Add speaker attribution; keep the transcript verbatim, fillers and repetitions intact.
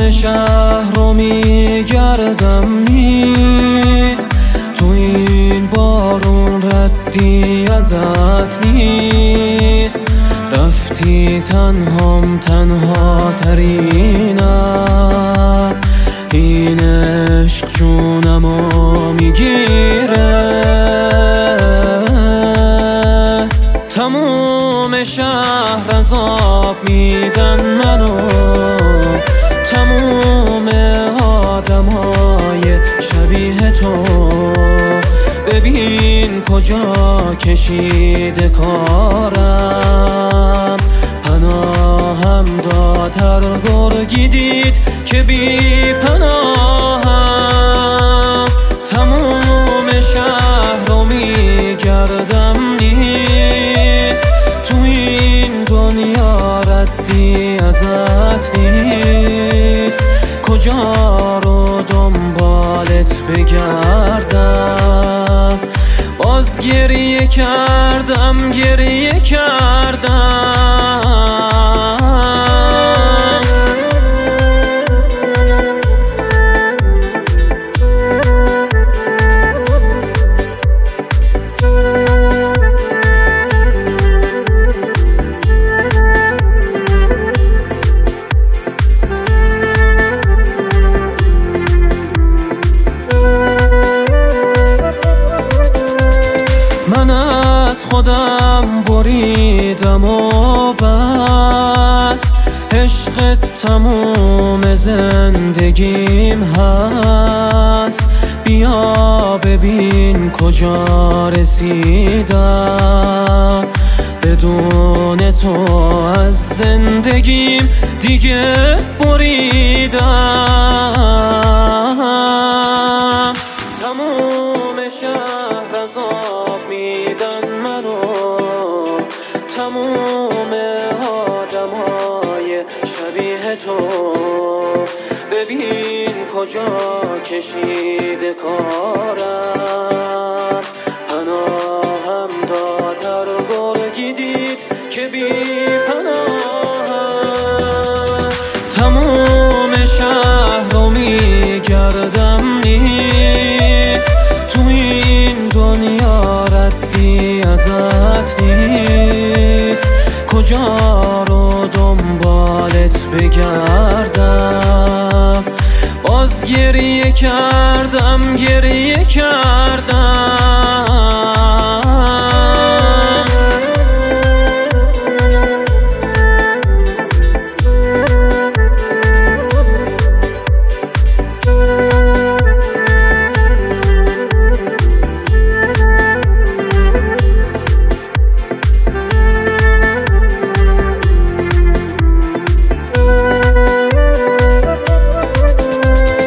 Speaker 1: شهر رو میگردم نیست، تو این بارون ردی ازت نیست. رفتی تنهام تنها ترینم، این عشق جونمو میگیره. تموم شهر عذاب میدن منو، تموم آدمای شبیه تو. ببین کجا کشیده کارم، پناهم داتر گرگی دید که بی پناهم. تموم شهر رو میگردم نیست، تو این دنیا ردی ازت نیست. کجا رو دنبالت بگردم، باز گریه کردم گریه کردم. من از خودم بریدم و بس، عشق تموم زندگیم هست. بیا ببین کجا رسیدم، بدون تو از زندگیم دیگه بریدم. تموم شهر عذاب میدن منو، تموم آدمای شبیه تو. ببین کجا کشیده کارم، پناهم داتر گرگی دید که بی پناهم. تموم شهر رو میگردم نیست، تو این دنیا ردی ازت نیست. کجا رو دنبالت بگردم، باز گریه کردم گریه کردم.